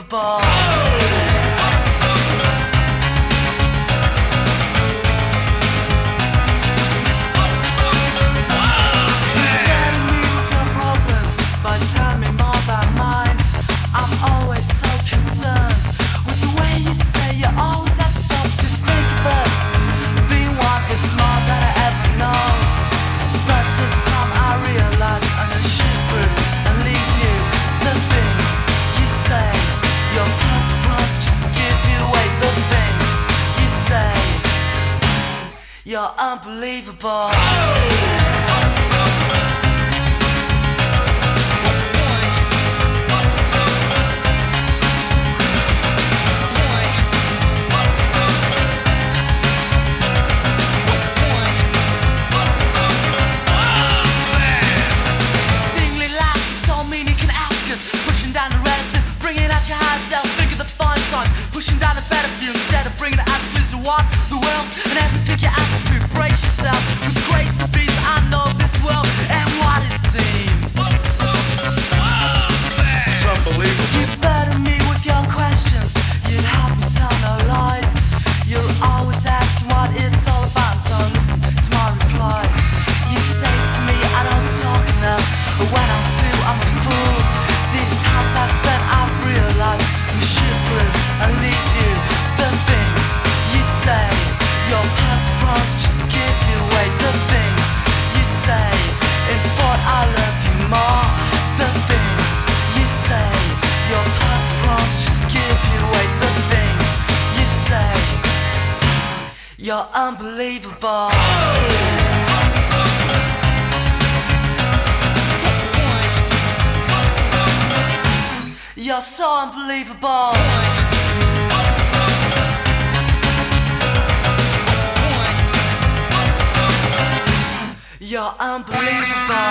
unbelievable. You're unbelievable. Seemingly last, don't mean you can ask us. Pushing down the relative, bringing out your high self. Think of the fine sign, pushing down the better view instead of bringing it out clues to what the world and everything you ask to. Brace yourself with the grace of peace. I know this world and what it seems. It's unbelievable. You burden me with your questions. You'd have me tell no lies. You're always asking what it's all about. Don't listen to my replies. You say to me I don't talk enough, but when I do I'm a fool. These times I've spent I've realized we shoot through and leave you. The things you say, your purpose just give you away. The things you say, in thought I love you more. The things you say, your purpose just give you away. The things you say, you're unbelievable. You're so unbelievable. You're unbelievable.